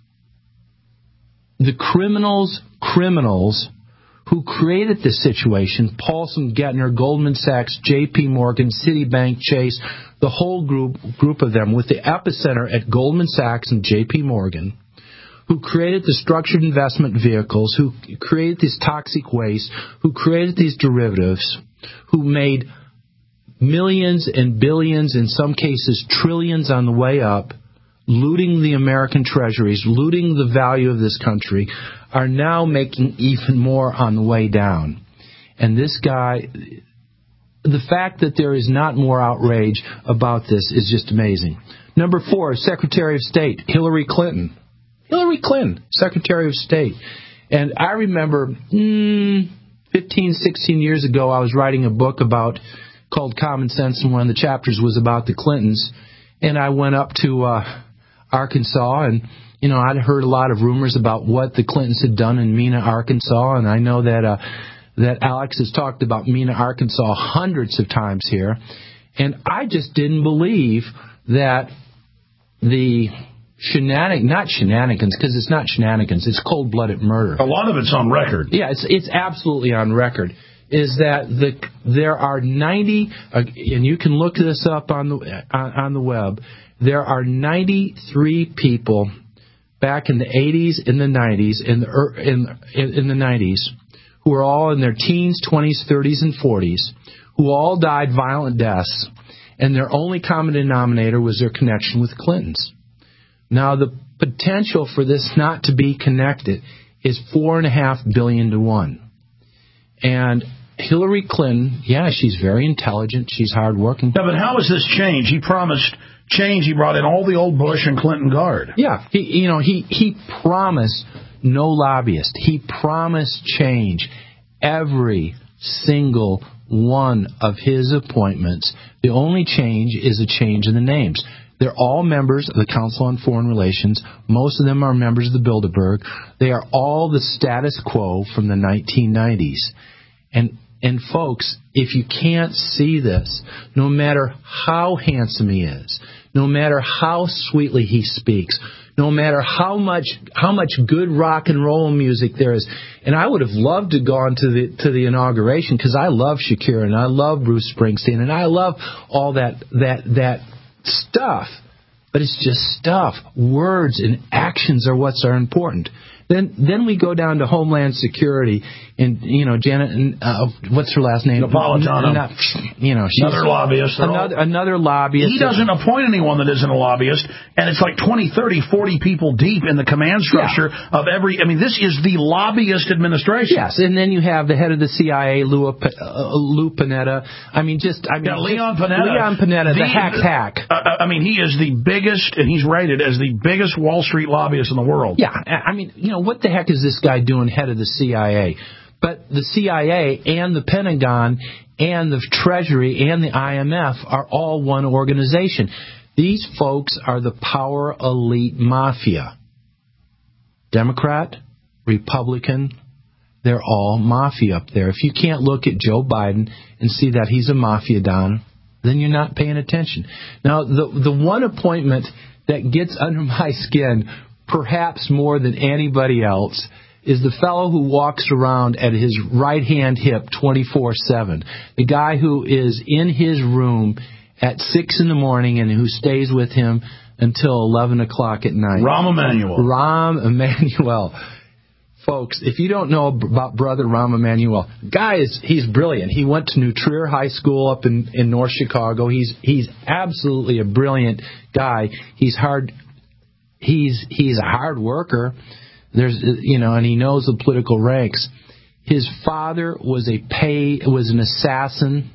the criminals, criminals who created this situation: Paulson, Geithner, Goldman Sachs, J P Morgan, Citibank, Chase, the whole group group of them, with the epicenter at Goldman Sachs and J P Morgan, who created the structured investment vehicles, who created this toxic waste, who created these derivatives, who made millions and billions, in some cases trillions on the way up, looting the American treasuries, looting the value of this country, are now making even more on the way down. And this guy, the fact that there is not more outrage about this is just amazing. Number four, Secretary of State, Hillary Clinton. Hillary Clinton, Secretary of State. And I remember mm, fifteen, sixteen years ago, I was writing a book about called Common Sense, and one of the chapters was about the Clintons. And I went up to uh, Arkansas, and you know, I'd heard a lot of rumors about what the Clintons had done in Mena, Arkansas, and I know that uh, that Alex has talked about Mena, Arkansas hundreds of times here. And I just didn't believe that the Shenanigans, not shenanigans, because it's not shenanigans, it's cold-blooded murder. A lot of it's on record. Yeah, it's it's absolutely on record. Is that the there are ninety, uh, and you can look this up on the on, on the web. There are ninety-three people back in the eighties, in the nineties, in the in in, in the nineties, who were all in their teens, twenties, thirties, and forties, who all died violent deaths, and their only common denominator was their connection with Clintons. Now, the potential for this not to be connected is four and a half billion to one. And Hillary Clinton, yeah, she's very intelligent. She's hardworking. Yeah, but how has this changed? He promised change. He brought in all the old Bush and Clinton guard. Yeah, he, you know, he, he promised no lobbyist. He promised change. Every single one of his appointments, the only change is a change in the names. They're all members of the Council on Foreign Relations. Most of them are members of the Bilderberg. They are all the status quo from the nineteen nineties. And, and folks, if you can't see this, no matter how handsome he is, no matter how sweetly he speaks, no matter how much how much good rock and roll music there is, and I would have loved to go on to the to the inauguration because I love Shakira and I love Bruce Springsteen and I love all that that that stuff, but it's just stuff. Words and actions are what's are important. Then then we go down to Homeland Security, and you know Janet, uh, what's her last name? Napolitano. Not, you know, she's another lobbyist. Another, another lobbyist. He doesn't appoint anyone that isn't a lobbyist, and it's like twenty, thirty, forty people deep in the command structure yeah. of every. I mean, this is the lobbyist administration. Yes, and then you have the head of the C I A, Lou, uh, Lou Panetta. I mean, just I mean, yeah, Leon Panetta. Leon Panetta, the, the hack hack. Uh, I mean, he is the biggest, and he's rated as the biggest Wall Street lobbyist in the world. Yeah, I mean, you know, what the heck is this guy doing, head of the C I A? But the C I A and the Pentagon and the Treasury and the I M F are all one organization. These folks are the power elite mafia. Democrat, Republican, they're all mafia up there. If you can't look at Joe Biden and see that he's a mafia don, then you're not paying attention. Now, the the one appointment that gets under my skin perhaps more than anybody else is the fellow who walks around at his right-hand hip twenty-four seven. The guy who is in his room at six in the morning and who stays with him until eleven o'clock at night. Rahm Emanuel. Rahm Emanuel. Folks, if you don't know about Brother Rahm Emanuel, guy is, he's brilliant. He went to New Trier High School up in, in North Chicago. He's he's absolutely a brilliant guy. He's hard he's he's a hard worker. There's you know, and he knows the political ranks. His father was a pay was an assassin.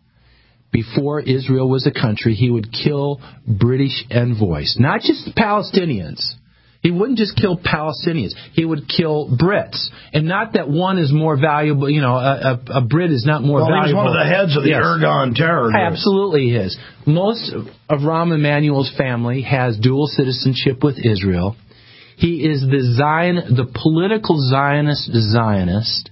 Before Israel was a country, he would kill British envoys, not just the Palestinians. He wouldn't just kill Palestinians. He would kill Brits. And not that one is more valuable, you know, a, a, a Brit is not more well, valuable. Well, he was one of the heads of the yes. Ergon terror group. Absolutely he is. Most of Rahm Emanuel's family has dual citizenship with Israel. He is the Zion, the political Zionist Zionist.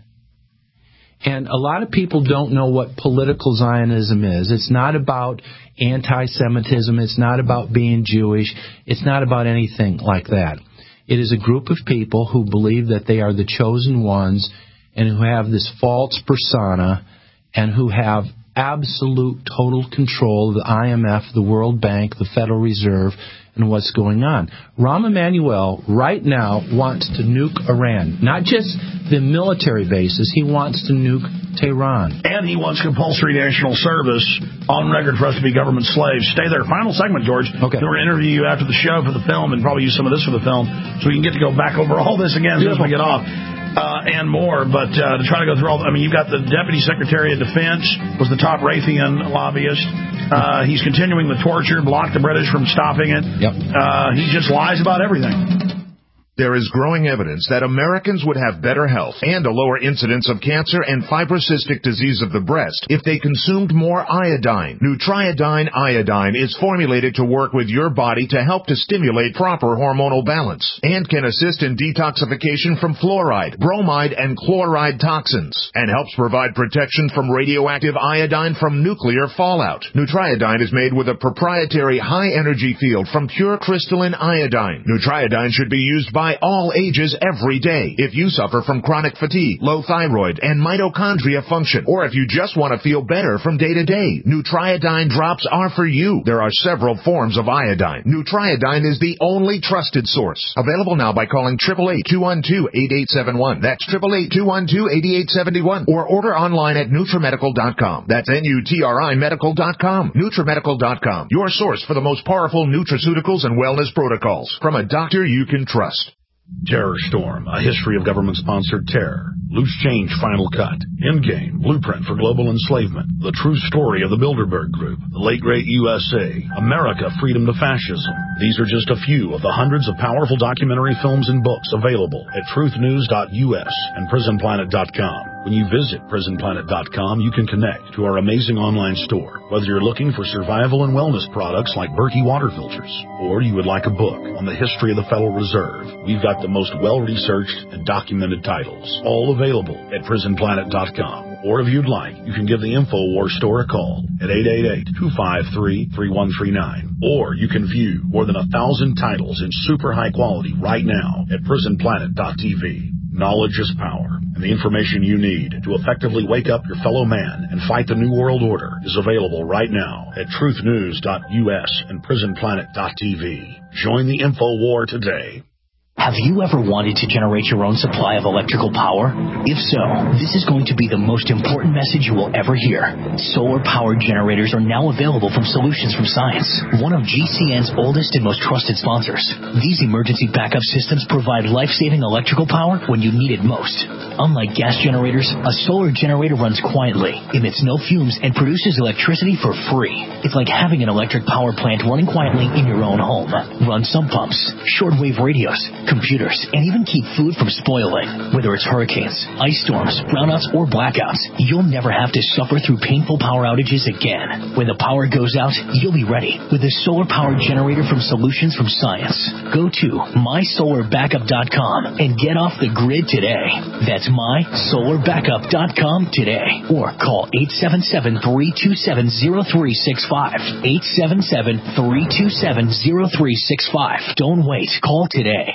And a lot of people don't know what political Zionism is. It's not about anti-Semitism. It's not about being Jewish. It's not about anything like that. It is a group of people who believe that they are the chosen ones and who have this false persona and who have absolute total control of the I M F, the World Bank, the Federal Reserve, and what's going on. Rahm Emanuel right now wants to nuke Iran. Not just the military bases. He wants to nuke Tehran. And he wants compulsory national service on record for us to be government slaves. Stay there. Final segment, George. Okay. We're going to interview you after the show for the film and probably use some of this for the film so we can get to go back over all this again as we get off. Uh, and more, but uh, to try to go through all, I mean, you've got the Deputy Secretary of Defense, was the top Raytheon lobbyist. Uh, he's continuing the torture, blocked the British from stopping it. Yep. Uh, he just lies about everything. There is growing evidence that Americans would have better health and a lower incidence of cancer and fibrocystic disease of the breast if they consumed more iodine. Nutriodine Iodine is formulated to work with your body to help to stimulate proper hormonal balance and can assist in detoxification from fluoride, bromide, and chloride toxins and helps provide protection from radioactive iodine from nuclear fallout. Nutriodine is made with a proprietary high-energy field from pure crystalline iodine. Nutriodine should be used by all ages every day. If you suffer from chronic fatigue, low thyroid, and mitochondria function, or if you just want to feel better from day to day, Nutriodine drops are for you. There are several forms of iodine. Nutriodine is the only trusted source. Available now by calling eight eight eight, two one two, eight eight seven one. That's eight eight eight, two one two, eight eight seven one. Or order online at Nutrimedical dot com. That's N U T R I medical dot com. Nutrimedical dot com. Your source for the most powerful nutraceuticals and wellness protocols. From a doctor you can trust. Terror Storm, a history of government-sponsored terror. Loose Change Final Cut. Endgame, Blueprint for Global Enslavement. The True Story of the Bilderberg Group. The Late Great U S A. America, Freedom to Fascism. These are just a few of the hundreds of powerful documentary films and books available at truth news dot U S and prison planet dot com. When you visit prison planet dot com, you can connect to our amazing online store. Whether you're looking for survival and wellness products like Berkey water filters, or you would like a book on the history of the Federal Reserve, we've got the most well-researched and documented titles, all available at prison planet dot com. Or if you'd like, you can give the InfoWars store a call at eight eight eight, two five three, three one three nine. Or you can view more than a thousand titles in super high quality right now at prison planet dot T V. Knowledge is power, and the information you need to effectively wake up your fellow man and fight the New World Order is available right now at truth news dot U S and prison planet dot T V. Join the InfoWar today. Have you ever wanted to generate your own supply of electrical power? If so, this is going to be the most important message you will ever hear. Solar-powered generators are now available from Solutions from Science, one of G C N's oldest and most trusted sponsors. These emergency backup systems provide life-saving electrical power when you need it most. Unlike gas generators, a solar generator runs quietly, emits no fumes, and produces electricity for free. It's like having an electric power plant running quietly in your own home. Run sump pumps, shortwave radios, computers, and even keep food from spoiling. Whether it's hurricanes, ice storms, brownouts, or blackouts, you'll never have to suffer through painful power outages again. When the power goes out, you'll be ready with a solar-powered generator from Solutions from Science. Go to my solar backup dot com and get off the grid today. That's my solar backup dot com today. Or call eight seven seven, three two seven, zero three six five. eight seven seven, three two seven, zero three six five. Don't wait. Call today.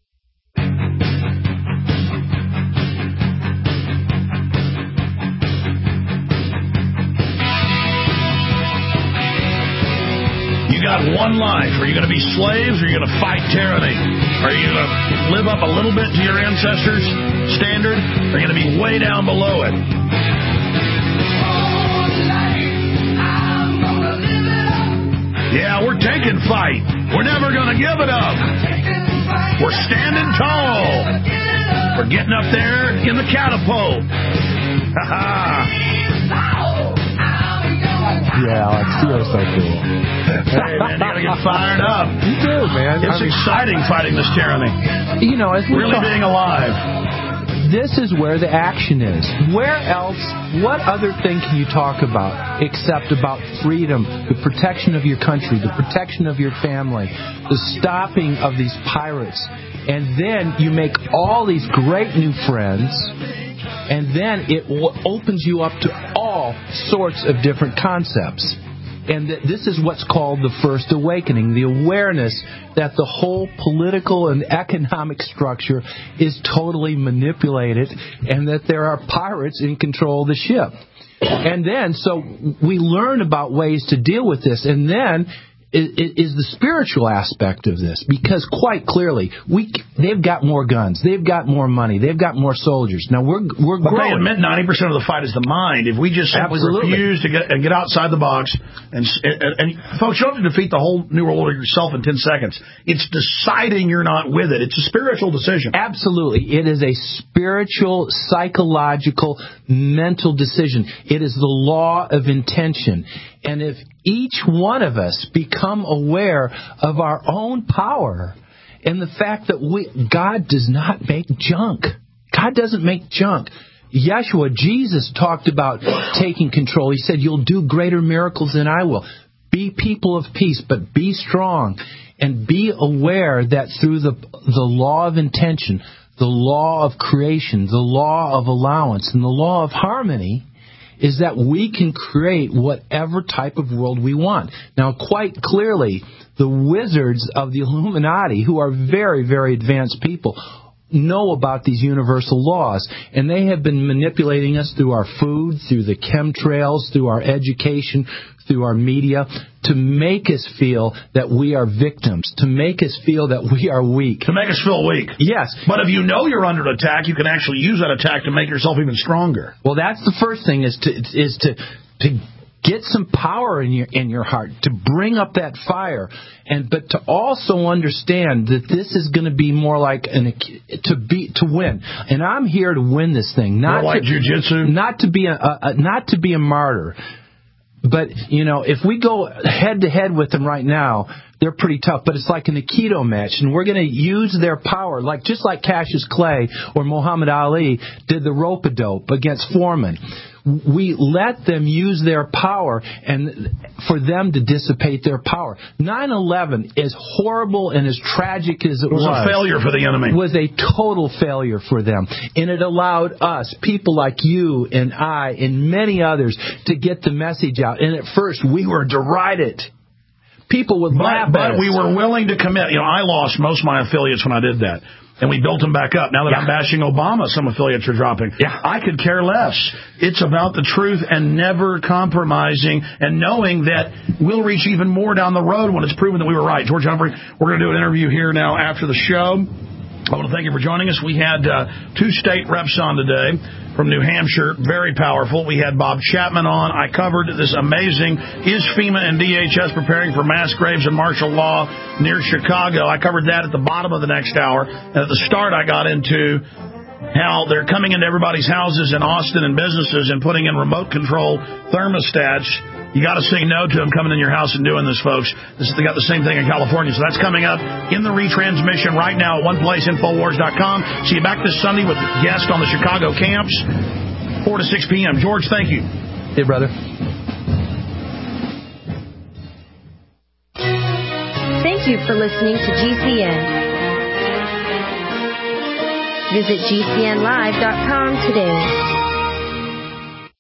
You got one life. Are you going to be slaves or are you going to fight tyranny? Are you going to live up a little bit to your ancestors' standard? Or are you going to be way down below it? Yeah, we're taking fight. We're never going to give it up. We're standing tall. We're getting up there in the catapult. Ha ha. Yeah, Alex, you are so cool. Hey, man, you gotta get fired up. You do, man. It's I mean, exciting fighting this tyranny. You know, as we really talk, being alive. This is where the action is. Where else, what other thing can you talk about except about freedom, the protection of your country, the protection of your family, the stopping of these pirates, and then you make all these great new friends, and then it w- opens you up to all sorts of different concepts. And th- this is what's called the First Awakening, the awareness that the whole political and economic structure is totally manipulated and that there are pirates in control of the ship. And then, so we learn about ways to deal with this. And then is the spiritual aspect of this, because quite clearly we they've got more guns, they've got more money, they've got more soldiers. Now we're we're but growing. They admit ninety percent of the fight is the mind. If we just simply Absolutely. refuse to get and get outside the box, and, and, and folks, you don't have to defeat the whole New World Order yourself in ten seconds. It's deciding you're not with it. It's a spiritual decision. Absolutely, it is a spiritual, psychological, mental decision. It is the law of intention. And if each one of us become aware of our own power and the fact that we God does not make junk. God doesn't make junk. Yeshua, Jesus, talked about taking control. He said, you'll do greater miracles than I will. Be people of peace, but be strong. And be aware that through the the law of intention, the law of creation, the law of allowance, and the law of harmony, is that we can create whatever type of world we want. Now, quite clearly, the wizards of the Illuminati, who are very, very advanced people, know about these universal laws, and they have been manipulating us through our food, through the chemtrails, through our education, through our media, to make us feel that we are victims, to make us feel that we are weak. To make us feel weak. Yes. But if you know you're under attack, you can actually use that attack to make yourself even stronger. Well, that's the first thing, is to is to to get some power in your in your heart, to bring up that fire, and but to also understand that this is going to be more like an to be to win. And I'm here to win this thing, not more like to, jiu-jitsu, not to be a, a, a not to be a martyr. But, you know, if we go head-to-head with them right now, they're pretty tough. But it's like an Aikido match, and we're going to use their power, like just like Cassius Clay or Muhammad Ali did the rope-a-dope against Foreman. We let them use their power and for them to dissipate their power. nine eleven, as horrible and as tragic as it, it was, was, a failure for the enemy. Was a total failure for them. And it allowed us, people like you and I and many others, to get the message out. And at first, we were derided. People would but, laugh but at us. But we were willing to commit. You know, I lost most of my affiliates when I did that. And we built them back up. Now that yeah. I'm bashing Obama, some affiliates are dropping. Yeah. I could care less. It's about the truth and never compromising and knowing that we'll reach even more down the road when it's proven that we were right. George Humphrey, we're going to do an interview here now after the show. I want to thank you for joining us. We had uh, two state reps on today from New Hampshire, very powerful. We had Bob Chapman on. I covered this amazing, is FEMA and D H S preparing for mass graves and martial law near Chicago? I covered that at the bottom of the next hour. And at the start, I got into how they're coming into everybody's houses in Austin and businesses and putting in remote control thermostats You got to say no to them coming in your house and doing this, folks. This, they got the same thing in California. So that's coming up in the retransmission right now at one place, Infowars dot com. See you back this Sunday with guests on the Chicago camps, four to six p.m. George, thank you. Hey, brother. Thank you for listening to G C N. Visit G C N live dot com today.